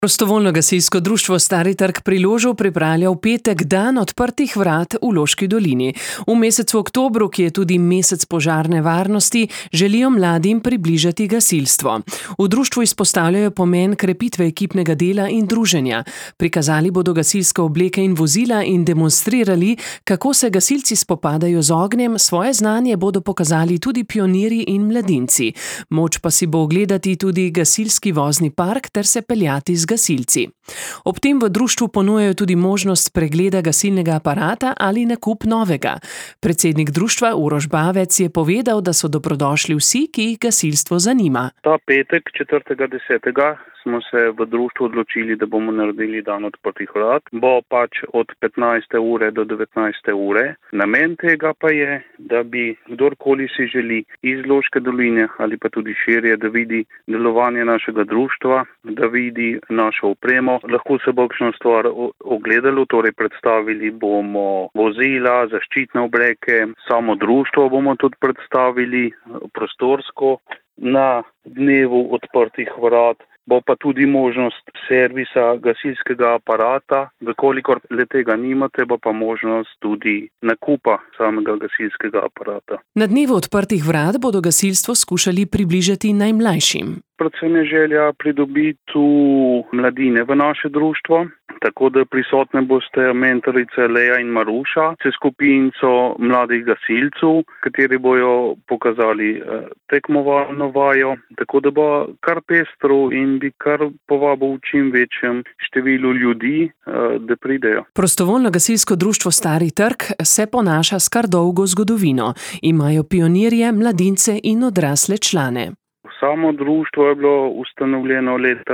Prostovoljno gasilsko društvo Stari trg pri Ložu pripravlja v petek dan odprtih vrat v Loški dolini. V mesecu oktobru, ki je tudi mesec požarne varnosti, želijo mladim približati gasilstvo. V društvu izpostavljajo pomen krepitve ekipnega dela in druženja. Prikazali bodo gasilske obleke in vozila in demonstrirali, kako se gasilci spopadajo z ognjem, svoje znanje bodo pokazali tudi pionirji in mladinci. Moč pa si bo ogledati tudi gasilski vozni park ter se peljati z gasilci. Ob tem v društvu ponujajo tudi možnost pregleda gasilnega aparata ali nakup novega. Predsednik društva Uroš Bavec je povedal, da so dobrodošli vsi, ki jih gasilstvo zanima. Ta petek, 4.10. smo se v društvu odločili, da bomo naredili dan odprtih vrat. Bo pač od 15. ure do 19. ure. Namen tega pa je, da bi kdorkoli si želi iz Loške doline ali pa tudi širje, da vidi delovanje našega društva, da vidi našo opremo. Lahko se bo kakšno stvar ogledalo, torej predstavili bomo vozila, zaščitne obleke, samo društvo bomo tudi predstavili prostorsko. Na dnevu odprtih vrat bo pa tudi možnost servisa gasilskega aparata. Vkolikor le tega nimate, bo pa možnost tudi nakupa samega gasilskega aparata. Na dnevu odprtih vrat bodo gasilstvo skušali približati najmlajšim. Predvsem je želja pridobiti mladine v naše društvo, tako da prisotne boste mentorice Leja in Maruša, se skupinco mladih gasilcev, kateri bojo pokazali tekmovalno vajo, tako da bo kar pestro in bi kar povabil v čim večjem številu ljudi, da pridejo. Prostovoljno gasilsko društvo Stari trg se ponaša s kar dolgo zgodovino. Imajo pionirje, mladince in odrasle člane. Samo društvo je bilo ustanovljeno leta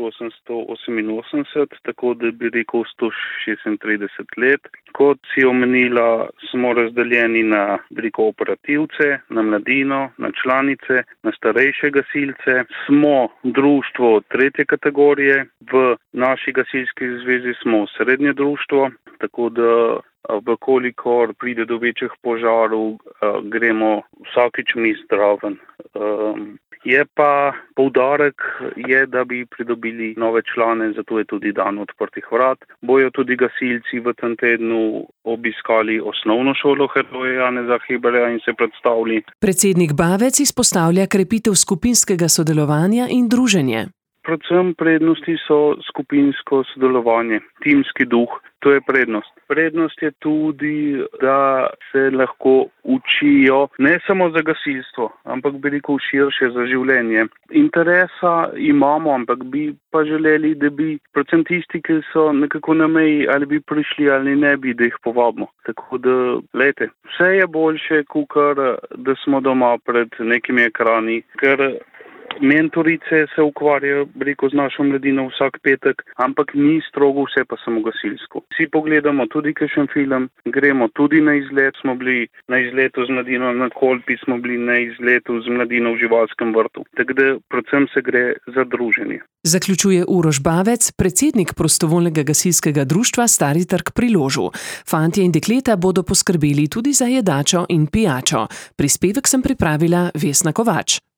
1888, tako da bi rekel 136 let. Kot si omenila, smo razdeljeni na operativce, na mladino, na članice, na starejše gasilce. Smo društvo tretje kategorije, v naši gasilski zvezi smo srednje društvo, tako da vkolikor pride do večjih požarov, gremo vsakič mi zraven. Je pa poudarek, da bi pridobili nove člane, zato je tudi dan odprtih vrat. Bojo tudi gasilci v tem tednu obiskali osnovno šolo Heroja Janeza Hebarja in se predstavili. Predsednik Bavec izpostavlja krepitev skupinskega sodelovanja in druženje. Predvsem prednosti so skupinsko sodelovanje, timski duh. To je prednost. Prednost je tudi, da se lahko učijo ne samo za gasilstvo, ampak bi rekel širše za življenje. Interesa imamo, ampak bi pa želeli, da bi predvsem tisti, ki so nekako na meji, ali bi prišli ali ne bi, da jih povabimo. Tako da, lejte, vse je boljše, kakor da smo doma pred nekimi ekrani, ker mentorice se ukvarjajo, z našo mladino vsak petek, ampak ni strogo vse pa samo gasilsko. Vsi pogledamo tudi kakšen film, gremo tudi na izlet, smo bili na izletu z mladino na Kolpi, smo bili na izletu z mladino v živalskem vrtu. Tako da predvsem se gre za druženje. Zaključuje Uroš Bavec, predsednik prostovoljnega gasilskega društva Stari trg pri Ložu. Fantje in dekleta bodo poskrbeli tudi za jedačo in pijačo. Prispevek sem pripravila Vesna Kovač.